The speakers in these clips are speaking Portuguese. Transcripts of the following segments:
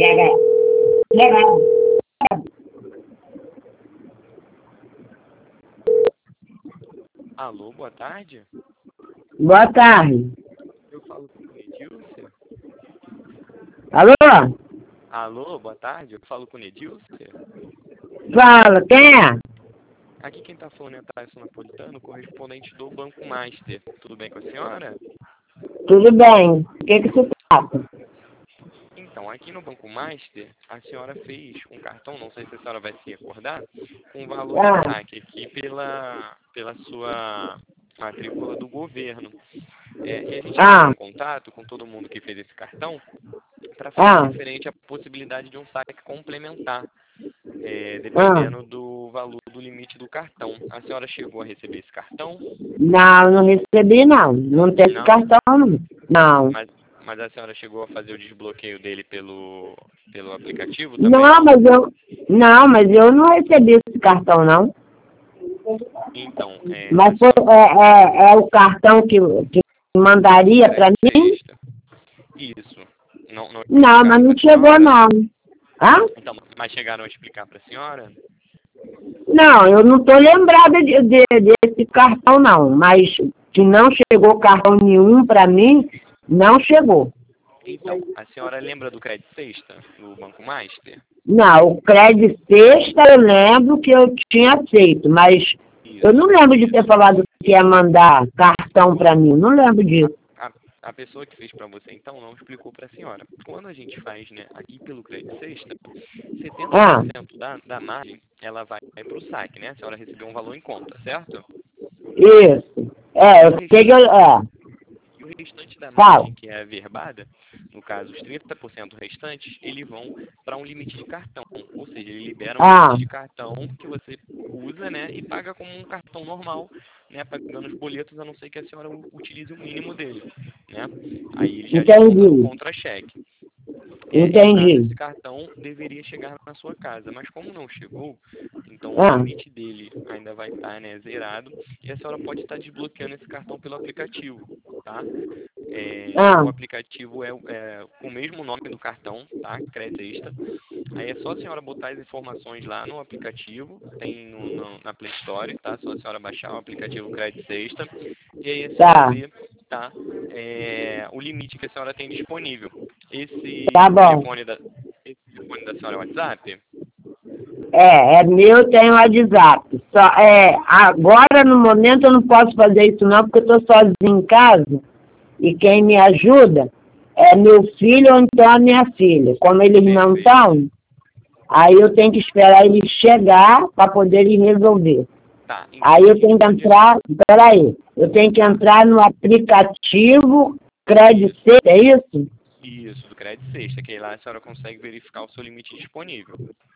Pega. Pega. Alô, boa tarde. Boa tarde. Eu falo com o Nedilce. Alô? Alô, boa tarde. Eu falo com o Nedilce. Fala, quem é? Aqui quem está falando é Tyson Napolitano, correspondente do Banco Master. Tudo bem com a senhora? Tudo bem. O que se trata? Então, aqui no Banco Master, a senhora fez um cartão, não sei se a senhora vai se recordar, com valor de saque aqui pela sua matrícula do governo. E a gente entrou em contato com todo mundo que fez esse cartão para falar referente à possibilidade de um saque complementar, dependendo do valor do limite do cartão. A senhora chegou a receber esse cartão? Não recebi não. Não tem esse Não? cartão não. Não. Mas a senhora chegou a fazer o desbloqueio dele pelo aplicativo também? Não, mas eu não recebi esse cartão não. Então, mas é o cartão que mandaria para mim? Isso. Não, mas não chegou não. Hã? Então, mas chegaram a explicar para a senhora? Não, eu não estou lembrada desse cartão não, mas que não chegou cartão nenhum para mim, não chegou. Então, a senhora lembra do Crédito Sexta, do Banco Master? Não, o Crédito Sexta eu lembro que eu tinha aceito, mas eu não lembro de ter falado que ia mandar cartão para mim, não lembro disso. A pessoa que fez para você, então, não explicou para a senhora. Quando a gente faz, né, aqui pelo Crédito Sexta, 70% da margem, ela vai para o saque, né? A senhora recebeu um valor em conta, certo? Isso. E o restante da margem, que é averbada, no caso, os 30% restantes, eles vão para um limite de cartão. Ou seja, ele libera um limite de cartão que você usa, né, e paga como um cartão normal, né, pagando os boletos, a não ser que a senhora utilize o mínimo dele, né? Aí ele já desconta no contra-cheque. Esse cartão deveria chegar na sua casa, mas como não chegou, então o limite dele ainda vai estar, né, zerado, e a senhora pode estar desbloqueando esse cartão pelo aplicativo, tá? O aplicativo é com o mesmo nome do cartão, tá? Crédito Sexta. Aí é só a senhora botar as informações lá no aplicativo, tem na Play Store, tá? Só a senhora baixar o aplicativo Crédito Sexta, e aí a senhora vê, tá? O limite que a senhora tem disponível. Esse telefone da senhora é WhatsApp? É meu, tem o WhatsApp. Agora, no momento, eu não posso fazer isso não, porque eu estou sozinho em casa, e quem me ajuda é meu filho ou então a minha filha. Como eles não estão, aí eu tenho que esperar eles chegar para poder resolver. Tá, então aí eu tenho que entrar, eu tenho que entrar no aplicativo Crédito Sexta, é isso? Isso, do Crédito Sexta, que aí lá a senhora consegue verificar o seu limite disponível.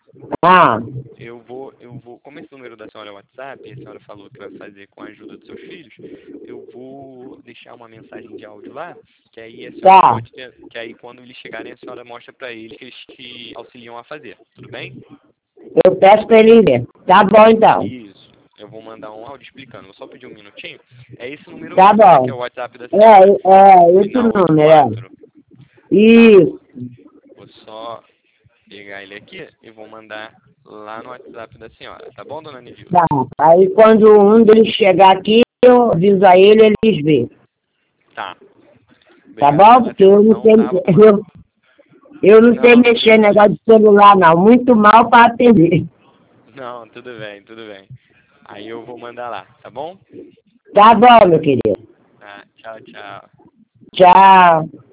Eu vou, como esse número da senhora é WhatsApp, e a senhora falou que vai fazer com a ajuda dos seus filhos, eu vou deixar uma mensagem de áudio lá, que aí a senhora pode ter, que aí quando eles chegarem a senhora mostra para eles que eles te auxiliam a fazer, tudo bem? Eu peço para ele ver. Tá bom então. Isso. Eu vou mandar um áudio explicando. Vou só pedir um minutinho. É esse número mesmo, né, que é o WhatsApp da senhora. Esse número. Isso. Vou só pegar ele aqui e vou mandar lá no WhatsApp da senhora. Tá bom, dona Nidilson? Tá. Aí quando um deles chegar aqui, eu aviso a ele, eles vê. Tá. Tá bom? Porque eu não sei, eu não sei mexer no negócio de celular, não. Muito mal para atender. Não, tudo bem, tudo bem. Aí eu vou mandar lá, tá bom? Tá bom, meu querido. Tá, tchau, tchau. Tchau.